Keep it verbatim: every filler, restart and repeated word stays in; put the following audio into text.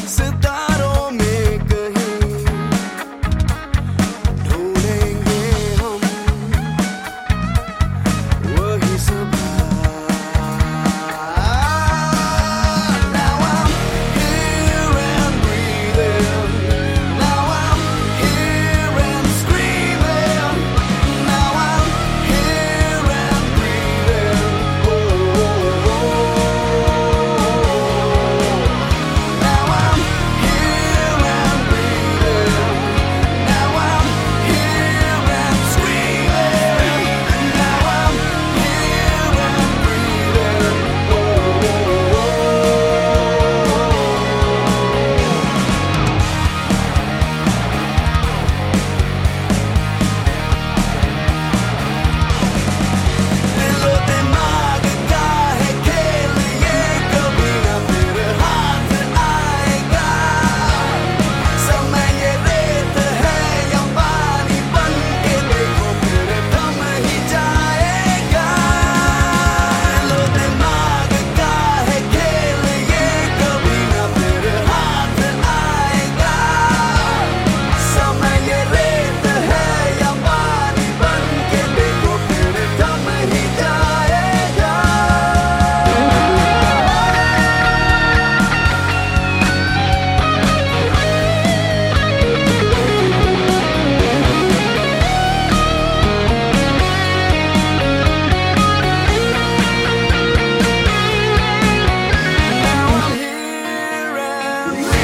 सितारों में कहीं ढूंढेंगे हम वही सुबह। Now I'm here and breathing. Now I'm here and screaming. Now I'm here and breathing. Oh, oh, oh. Now I'm here and breathing. Now I'm here and screaming. Now I'm here and breathing. Oh, oh, oh. दिलो दिमाग का है खेल ये, कभी ना फिर हाथ आएगा। समय ये रेत है या पानी बन के देखो फिर थम ही जाएगा। दिलो दिमाग का है खेल ये, कभी ना फिर हाथ आएगा। समय ये रेत है या पानी बन के देखो फिर थम ही जाएगा। Now I'm here and